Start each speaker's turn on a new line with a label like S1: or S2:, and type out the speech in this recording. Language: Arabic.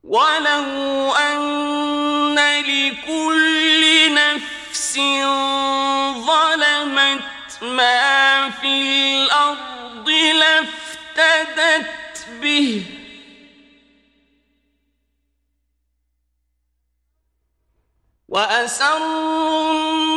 S1: ولو أن لكل نفس ظلمت ما في الأرض لافتدت به وأسروا